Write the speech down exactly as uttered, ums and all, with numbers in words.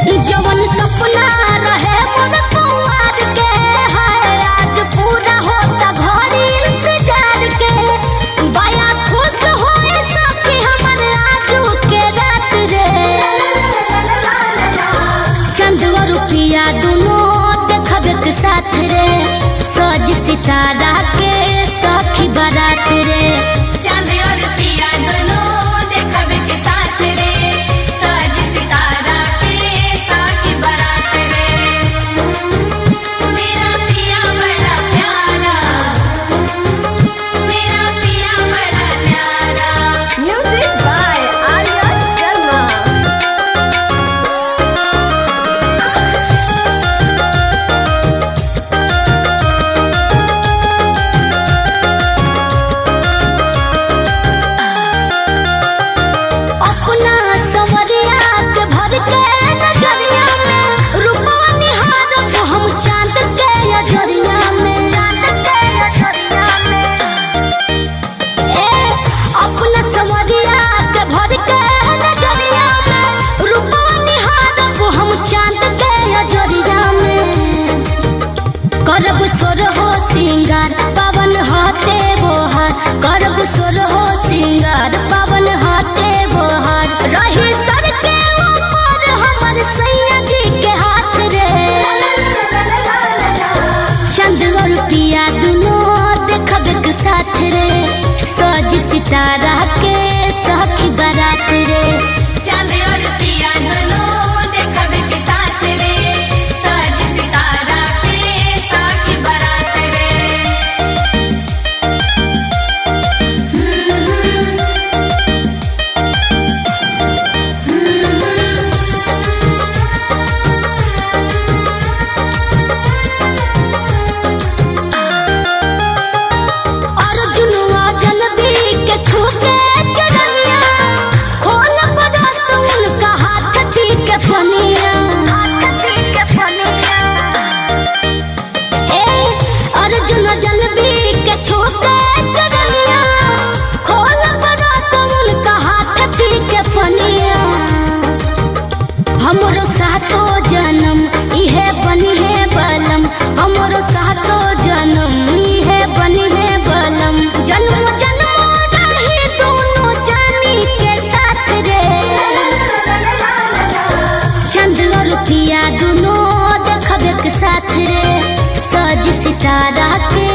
जवन सपना रहे मन कुंवर के है आज पूरा होता घड़ी इंतजार के बया खुश होए सखी हमर आजू के रात रे चंद रुपया दुनो देखबे के साथ रे सज सितारा के सखी बारात रे चांद और पिया दोनों देखबे के साथ रे सज सितारा के साकी बारात रे मेरा पिया बड़ा प्यारा मेरा पिया बड़ा प्यारा। Music by Arya Sharma. अपना सवरिया के भर के नजरिया में रूपवा निहारब हम चांद के अजरिया में ए अपना सवरिया के भर के नजरिया में रूपवा निहारब हम चांद के अजरिया में करब सोर हो सिंगार पावन हाथे बोहार करब सोर हो सिंगार पावन हाथे बोहार रही सर के ऊपर हमर सैया जी के हाथ रे चंद रुपया दुनो देखबे के साथ रे सज सितारा के सखी बारात रे चांद और पिया दोनों देखबे के साथ रे सज सितारा के साकी बारात रे। अर्जुनवा जनबी के छूके चरनिया खोल बरत उनका हाथ ठीक फनिया ए अर्जुन जनबी के छूके चरनिया खोल बरत उनका हाथ ठीक फनिया हमरो सातो जन्म इहे बनी है बलम हमरो सातो जन्म इहे बनी है बलम जन्म जन्म रही दोनों जानी के साथ रे चंद रुपया दोनों देखबे के साथ रे सज सितारा के